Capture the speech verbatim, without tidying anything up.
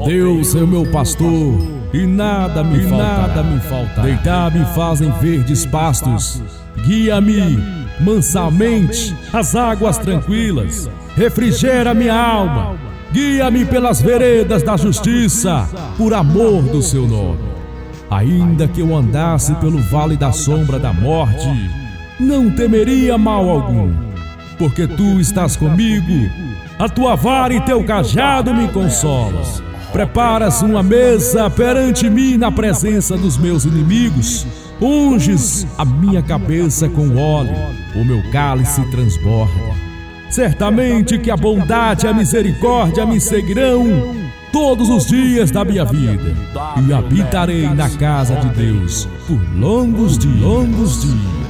Deus é o meu pastor e nada me faltará. Deitar-me fazem verdes pastos. Guia-me mansamente às águas tranquilas. Refrigera minha alma. Guia-me pelas veredas da justiça, por amor do seu nome. Ainda que eu andasse pelo vale da sombra da morte, não temeria mal algum, porque tu estás comigo. A tua vara e teu cajado me consolas. Preparas uma mesa perante mim na presença dos meus inimigos. Unges a minha cabeça com óleo, o meu cálice transborda. Certamente que a bondade e a misericórdia me seguirão todos os dias da minha vida, e habitarei na casa de Deus por longos dias. Longos dias.